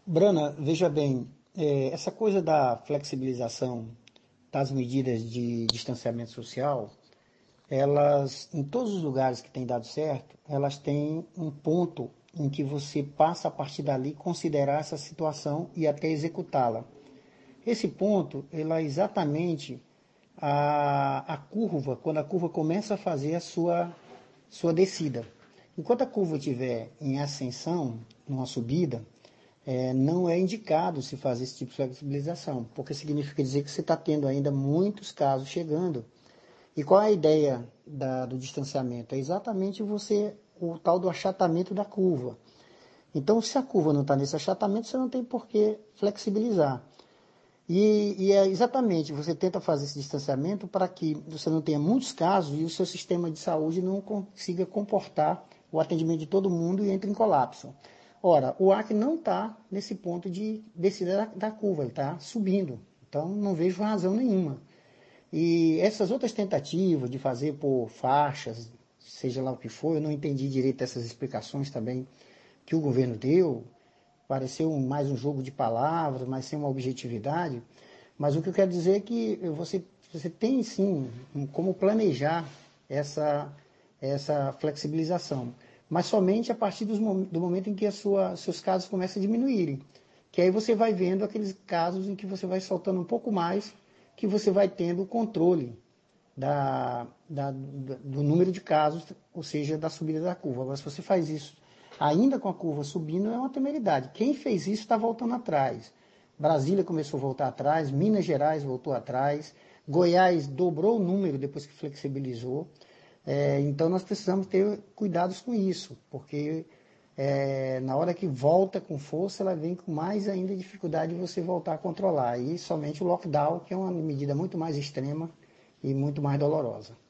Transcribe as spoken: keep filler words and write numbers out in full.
Brana, veja bem, é, essa coisa da flexibilização das medidas de distanciamento social, elas, em todos os lugares que têm dado certo, elas têm um ponto em que você passa a partir dali considerar essa situação e até executá-la. Esse ponto, ela é exatamente a, a curva, quando a curva começa a fazer a sua, sua descida. Enquanto a curva estiver em ascensão, numa subida, é, não é indicado se fazer esse tipo de flexibilização, porque significa dizer que você está tendo ainda muitos casos chegando. E qual é a ideia da, do distanciamento? É exatamente você, o tal do achatamento da curva. Então, se a curva não está nesse achatamento, você não tem por que flexibilizar. E, e é exatamente, você tenta fazer esse distanciamento para que você não tenha muitos casos e o seu sistema de saúde não consiga comportar o atendimento de todo mundo e entre em colapso. Ora, o Acre não está nesse ponto de descida da, da curva, ele está subindo. Então, não vejo razão nenhuma. E essas outras tentativas de fazer por faixas, seja lá o que for, eu não entendi direito essas explicações também que o governo deu, pareceu mais um jogo de palavras, mas sem uma objetividade. Mas o que eu quero dizer é que você, você tem sim como planejar essa, essa flexibilização, mas somente a partir dos, do momento em que a sua, seus casos começam a diminuírem. Que aí você vai vendo aqueles casos em que você vai soltando um pouco mais, que você vai tendo o controle da, da, do número de casos, ou seja, da subida da curva. Agora, se você faz isso ainda com a curva subindo, é uma temeridade. Quem fez isso está voltando atrás. Brasília começou a voltar atrás, Minas Gerais voltou atrás, Goiás dobrou o número depois que flexibilizou. É, então, nós precisamos ter cuidados com isso, porque é, na hora que volta com força, ela vem com mais ainda dificuldade de você voltar a controlar. E somente o lockdown, que é uma medida muito mais extrema e muito mais dolorosa.